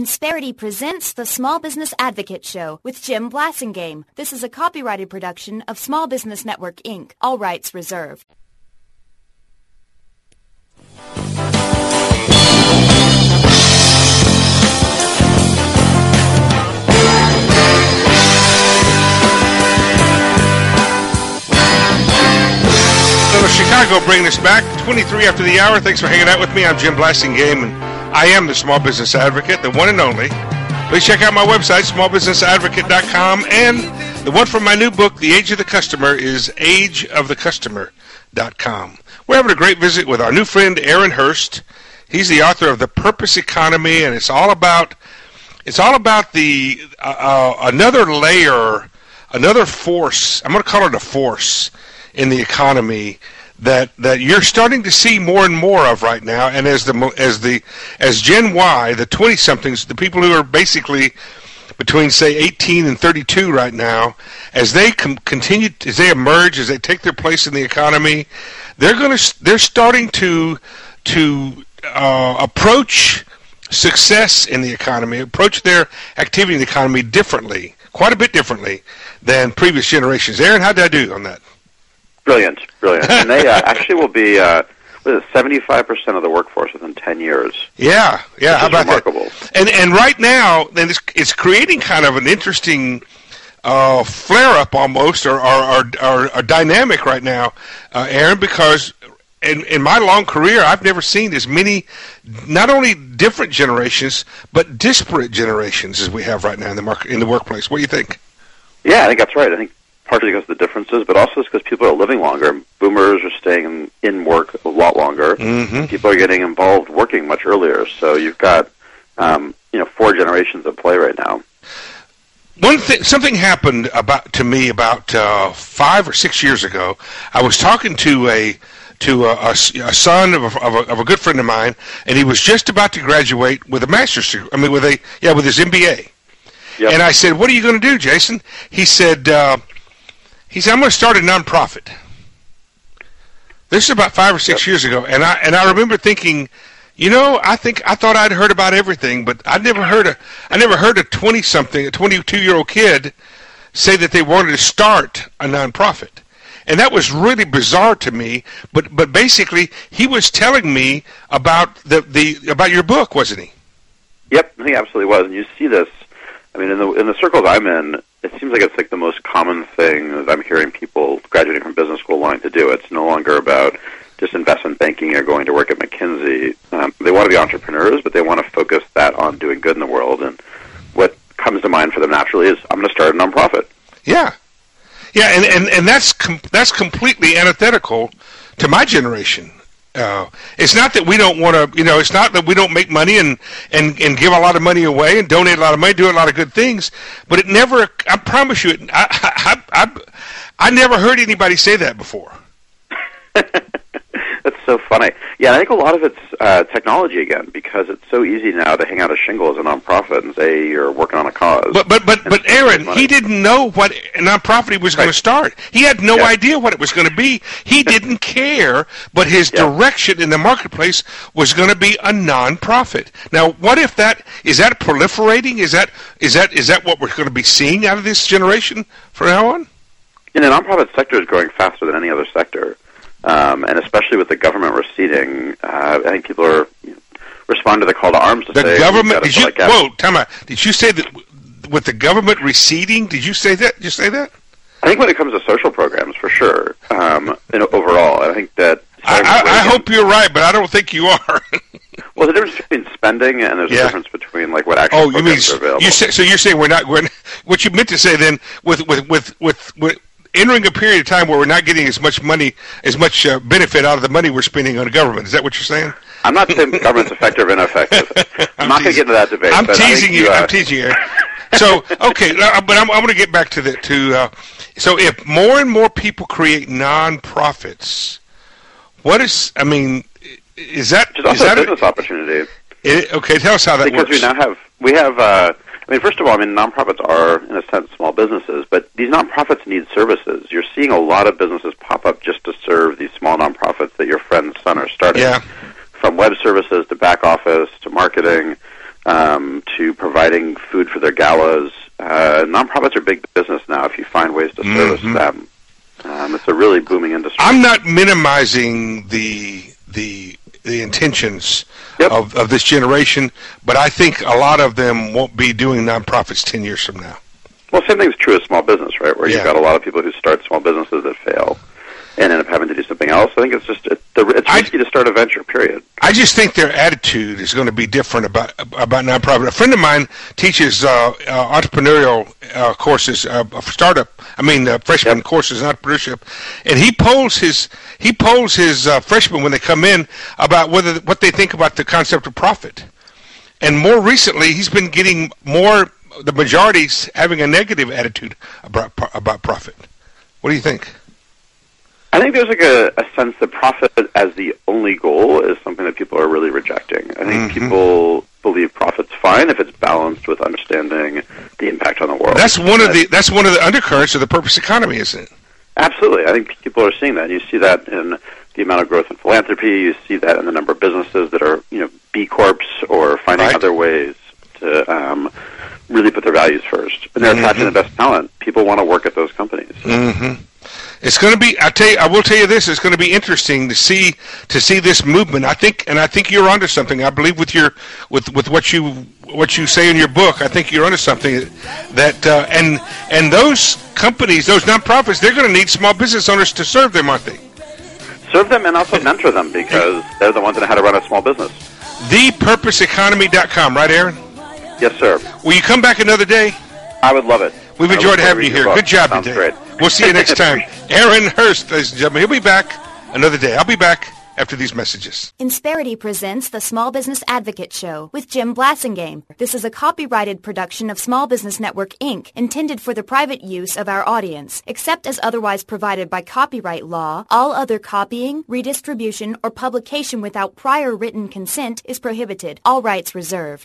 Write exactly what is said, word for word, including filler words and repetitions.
Insperity presents the Small Business Advocate Show with Jim Blasingame. This is a copyrighted production of Small Business Network, Incorporated. All rights reserved. So Chicago bringing us back, twenty-three after the hour. Thanks for hanging out with me. I'm Jim Blasingame, and I am the Small Business Advocate, the one and only. Please check out my website, small business advocate dot com, and the one from my new book, The Age of the Customer, is age of the customer dot com. We're having a great visit with our new friend, Aaron Hurst. He's the author of The Purpose Economy, and it's all about it's all about the uh, uh, another layer, another force. I'm going to call it a force in the economy that that you're starting to see more and more of right now. And as the as the as Gen Y, the twenty somethings, the people who are basically between say eighteen and thirty-two right now, as they com- continue as they emerge, as they take their place in the economy, they're going to they're starting to to uh, approach success in the economy, approach their activity in the economy differently, quite a bit differently than previous generations. Aaron, how did I do on that? Brilliant, brilliant. And they uh, actually will be uh, what is it, seventy-five percent of the workforce within ten years. Yeah, yeah. How about remarkable. that? And and right now, then it's, it's creating kind of an interesting uh, flare-up almost, or or, or, or a dynamic right now, uh, Aaron, because in, in my long career, I've never seen as many, not only different generations, but disparate generations as we have right now in the market, in the workplace. What do you think? Yeah, I think that's right. I think partly because of the differences, but also because people are living longer. Boomers are staying in, in work a lot longer. Mm-hmm. People are getting involved working much earlier. So you've got, um, you know, four generations at play right now. One thing, something happened about to me about uh, five or six years ago. I was talking to a to a, a, a son of a, of, a, of a good friend of mine, and he was just about to graduate with a master's degree. I mean, with a yeah, with his M B A. Yep. And I said, "What are you going to do, Jason?" He said. Uh, He said, "I'm going to start a nonprofit." This is about five or six yep. years ago, and I and I remember thinking, you know, I think I thought I'd heard about everything, but I never heard a I never heard a twenty something, a twenty-two year old kid say that they wanted to start a nonprofit, and that was really bizarre to me. But but basically, he was telling me about the the about your book, wasn't he? Yep, he absolutely was, and you see this. I mean, in the in the circles I'm in, it seems like it's like the most common thing that I'm hearing people graduating from business school wanting to do. It's no longer about just investment banking or going to work at McKinsey. Um, they want to be entrepreneurs, but they want to focus that on doing good in the world. And what comes to mind for them naturally is, I'm going to start a nonprofit. Yeah, yeah, and and, and that's com- that's completely antithetical to my generation. Uh, it's not that we don't want to, you know, it's not that we don't make money and, and, and give a lot of money away and donate a lot of money, do a lot of good things, but it never, I promise you, it, I, I, I, I never heard anybody say that before. That's so funny. Yeah, I think a lot of it's uh, technology again, because it's so easy now to hang out a shingle as a nonprofit and say you're working on a cause. But but but, but Aaron, he didn't know what a nonprofit he was right. going to start. He had no yeah. idea what it was going to be. He didn't care, but his yeah. direction in the marketplace was going to be a nonprofit. Now, what if that is that proliferating? Is that is that is that what we're going to be seeing out of this generation from now on? And the nonprofit sector is growing faster than any other sector. Um, and especially with the government receding, uh, I think people are you know, respond to the call to arms to the say... The government... Did you... Like whoa, time out. Did you say that with the government receding? Did you say that? Did you say that? I think when it comes to social programs, for sure, um, you know, overall, I think that... I, I, I hope you're right, but I don't think you are. Well, the difference between spending and there's yeah. a difference between like what actual oh, programs you mean, are available. You say, so you're saying we're not... We're, what you meant to say then, with with with with... with entering a period of time where we're not getting as much money, as much uh, benefit out of the money we're spending on the government. Is that what you're saying? I'm not saying the government's effective or ineffective. I'm, I'm not going to get into that debate. I'm but teasing you. you uh, I'm teasing you. So, okay, but I'm, I'm going to get back to the to. Uh, so, if more and more people create non-profits, what is? I mean, is that Which is also is that a business a, opportunity? It, okay, tell us how that because works. Because we now have we have. Uh, I mean, first of all, I mean, nonprofits are, in a sense, small businesses, but these nonprofits need services. You're seeing a lot of businesses pop up just to serve these small nonprofits that your friend's son are starting. Yeah. From web services to back office to marketing. um, to providing food for their galas. Uh, nonprofits are big business now if you find ways to service mm-hmm. them. Um, it's a really booming industry. I'm not minimizing the the the intentions yep. of, of this generation, but I think a lot of them won't be doing nonprofits ten years from now. Well, same thing's true of small business, right? Where yeah. you've got a lot of people who start small businesses that fail and end up having to do something else. I think it's just it, it's risky I, to start a venture. Period. I just think their attitude is going to be different about about nonprofit. A friend of mine teaches uh, uh, entrepreneurial uh, courses, uh, startup. I mean, uh, freshman yep. courses in entrepreneurship, and he polls his he polls his uh, freshmen when they come in about whether what they think about the concept of profit. And more recently, he's been getting more. The majority's having a negative attitude about about profit. What do you think? I think there's like a, a sense that profit as the only goal is something that people are really rejecting. I think mm-hmm. people believe profit's fine if it's balanced with understanding the impact on the world. That's one of the that's one of the undercurrents of the purpose economy, isn't it? Absolutely. I think people are seeing that. You see that in the amount of growth in philanthropy. You see that in the number of businesses that are, you know, B Corps or finding right. other ways to um, really put their values first. And they're mm-hmm. attracting the best talent. People want to work at those companies. Mm-hmm. It's going to be. I tell you. I will tell you this. It's going to be interesting to see to see this movement. I think, and I think you're onto something. I believe with your with with what you what you say in your book. I think you're onto something. That uh, and and those companies, those nonprofits, they're going to need small business owners to serve them, aren't they? Serve them and also mentor them because they're the ones that know how to run a small business. the purpose economy dot com, right, Aaron? Yes, sir. Will you come back another day? I would love it. We've enjoyed having you here. Good job Sounds today. Great. We'll see you next time. Aaron Hurst, ladies and gentlemen. He'll be back another day. I'll be back after these messages. Insperity presents the Small Business Advocate Show with Jim Blassingame. This is a copyrighted production of Small Business Network, Incorporated, intended for the private use of our audience. Except as otherwise provided by copyright law, all other copying, redistribution, or publication without prior written consent is prohibited. All rights reserved.